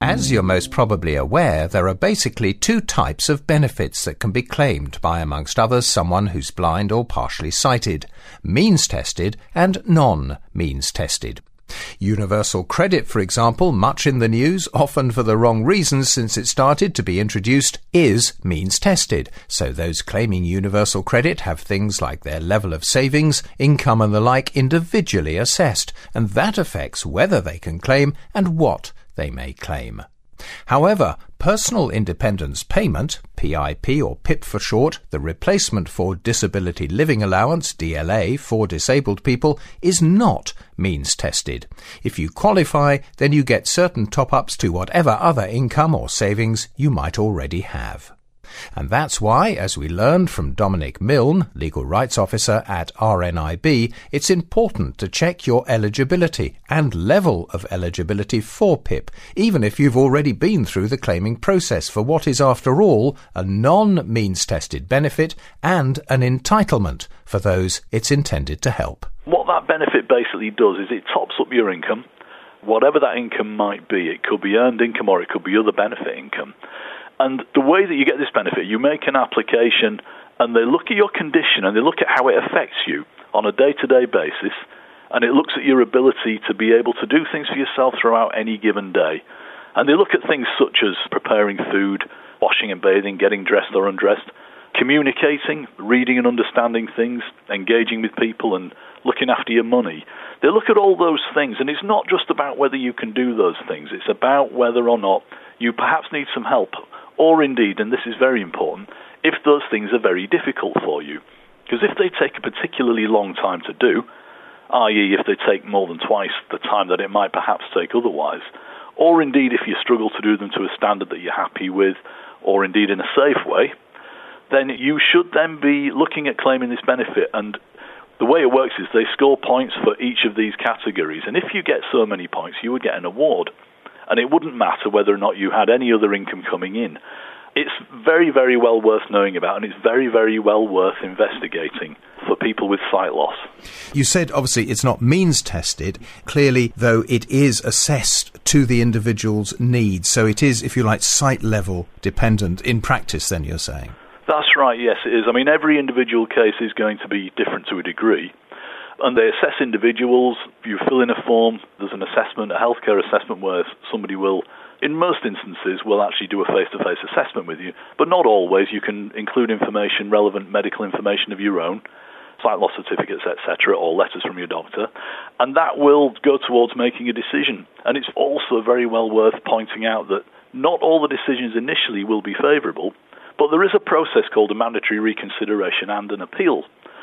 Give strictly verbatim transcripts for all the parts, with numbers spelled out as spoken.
As you're most probably aware, there are basically two types of benefits that can be claimed by, amongst others, someone who's blind or partially sighted: means-tested and non-means-tested. Universal credit, for example, much in the news, often for the wrong reasons since it started to be introduced, is means-tested. So those claiming universal credit have things like their level of savings, income and the like individually assessed, and that affects whether they can claim and what they may claim. However, Personal Independence Payment, P I P or P I P for short, the replacement for Disability Living Allowance, D L A, for disabled people, is not means-tested. If you qualify, then you get certain top-ups to whatever other income or savings you might already have. And that's why, as we learned from Dominic Milne, Legal Rights Officer at R N I B, it's important to check your eligibility and level of eligibility for P I P, even if you've already been through the claiming process for what is, after all, a non-means-tested benefit and an entitlement for those it's intended to help. What that benefit basically does is it tops up your income, whatever that income might be. It could be earned income or it could be other benefit income. And the way that you get this benefit, you make an application and they look at your condition and they look at how it affects you on a day-to-day basis, and it looks at your ability to be able to do things for yourself throughout any given day. And they look at things such as preparing food, washing and bathing, getting dressed or undressed, communicating, reading and understanding things, engaging with people and looking after your money. They look at all those things, and it's not just about whether you can do those things, it's about whether or not you perhaps need some help. Or indeed, and this is very important, if those things are very difficult for you. Because if they take a particularly long time to do, that is if they take more than twice the time that it might perhaps take otherwise, or indeed if you struggle to do them to a standard that you're happy with, or indeed in a safe way, then you should then be looking at claiming this benefit. And the way it works is they score points for each of these categories, and if you get so many points, you would get an award. And it wouldn't matter whether or not you had any other income coming in. It's very, very well worth knowing about, and it's very, very well worth investigating for people with sight loss. You said, obviously, it's not means-tested. Clearly, though, it is assessed to the individual's needs. So it is, if you like, sight-level dependent in practice, then you're saying? That's right, yes, it is. I mean, every individual case is going to be different to a degree. And they assess individuals, you fill in a form, there's an assessment, a healthcare assessment where somebody will, in most instances, will actually do a face-to-face assessment with you. But not always. You can include information, relevant medical information of your own, sight loss certificates, et cetera, or letters from your doctor. And that will go towards making a decision. And it's also very well worth pointing out that not all the decisions initially will be favourable, but there is a process called a mandatory reconsideration and an appeal.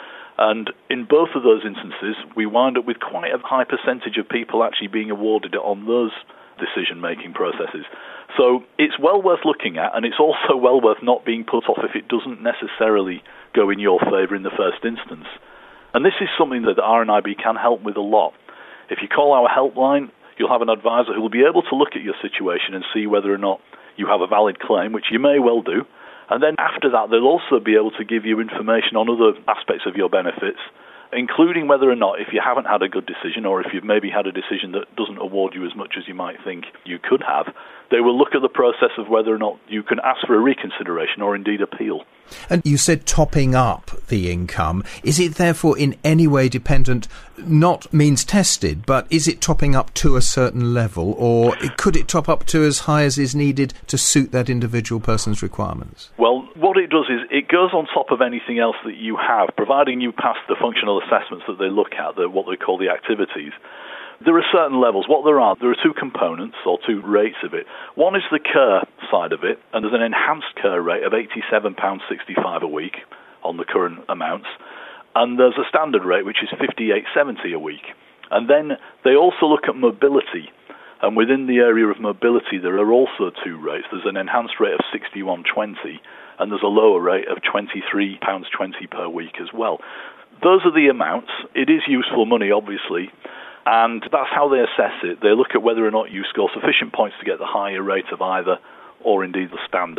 And in both of those instances, we wind up with quite a high percentage of people actually being awarded it on those decision-making processes. So it's well worth looking at, and it's also well worth not being put off if it doesn't necessarily go in your favour in the first instance. And this is something that the R N I B can help with a lot. If you call our helpline, you'll have an advisor who will be able to look at your situation and see whether or not you have a valid claim, which you may well do. And then after that, they'll also be able to give you information on other aspects of your benefits, including whether or not, if you haven't had a good decision or if you've maybe had a decision that doesn't award you as much as you might think you could have, they will look at the process of whether or not you can ask for a reconsideration or indeed appeal. And you said topping up the income. Is it therefore in any way dependent, not means tested, but is it topping up to a certain level, or could it top up to as high as is needed to suit that individual person's requirements? Well, what it does is it goes on top of anything else that you have, providing you pass the functional assessments that they look at, the, what they call the activities. There are certain levels. What there are, there are two components or two rates of it. One is the care side of it, and there's an enhanced care rate of eighty-seven pounds sixty-five a week on the current amounts, and there's a standard rate which is fifty-eight pounds seventy a week. And then they also look at mobility, and within the area of mobility there are also two rates. There's an enhanced rate of sixty-one pounds twenty, and there's a lower rate of twenty-three pounds twenty per week as well. Those are the amounts. It is useful money, obviously. And that's how they assess it. They look at whether or not you score sufficient points to get the higher rate of either, or indeed the standard.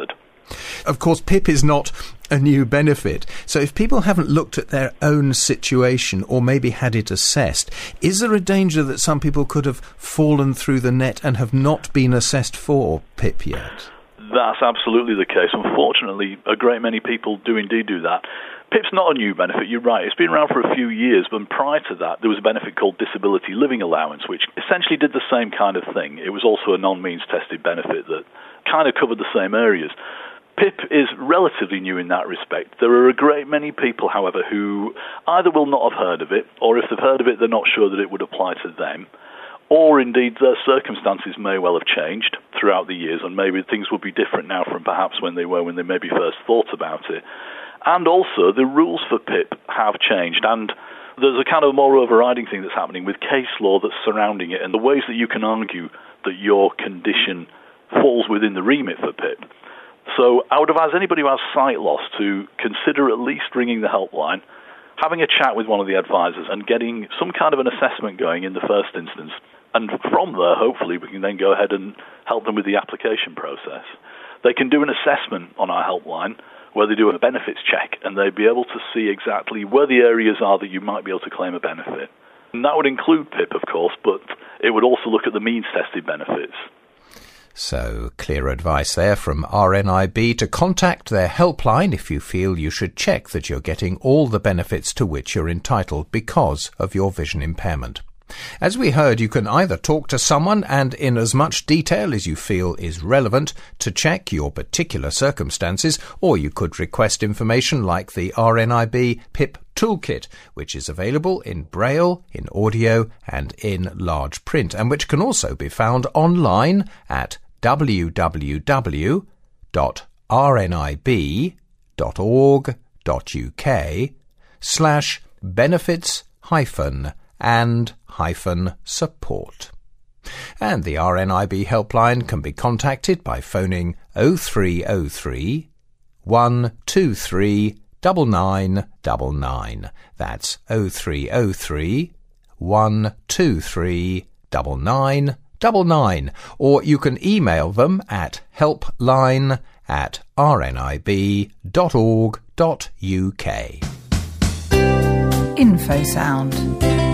Of course, P I P is not a new benefit. So if people haven't looked at their own situation or maybe had it assessed, is there a danger that some people could have fallen through the net and have not been assessed for P I P yet? That's absolutely the case. Unfortunately, a great many people do indeed do that. P I P's not a new benefit, you're right. It's been around for a few years, but prior to that, there was a benefit called Disability Living Allowance, which essentially did the same kind of thing. It was also a non-means tested benefit that kind of covered the same areas. P I P is relatively new in that respect. There are a great many people, however, who either will not have heard of it, or if they've heard of it, they're not sure that it would apply to them, or indeed their circumstances may well have changed throughout the years, and maybe things will be different now from perhaps when they were when they maybe first thought about it. And also, the rules for P I P have changed, and there's a kind of more overriding thing that's happening with case law that's surrounding it and the ways that you can argue that your condition falls within the remit for P I P. So I would advise anybody who has sight loss to consider at least ringing the helpline, having a chat with one of the advisors and getting some kind of an assessment going in the first instance. And from there, hopefully, we can then go ahead and help them with the application process. They can do an assessment on our helpline where they do a benefits check, and they'll be able to see exactly where the areas are that you might be able to claim a benefit. And that would include P I P, of course, but it would also look at the means-tested benefits. So, clear advice there from R N I B to contact their helpline if you feel you should check that you're getting all the benefits to which you're entitled because of your vision impairment. As we heard, you can either talk to someone and in as much detail as you feel is relevant to check your particular circumstances, or you could request information like the R N I B P I P Toolkit, which is available in Braille, in audio and in large print, and which can also be found online at w w w dot r n i b dot org dot u k slash benefits hyphen and hyphen support. And the R N I B helpline can be contacted by phoning oh three oh three, one two three, nine nine nine nine. That's oh three oh three, one two three, nine nine nine nine. Or you can email them at helpline at r n i b dot org dot u k. Infosound.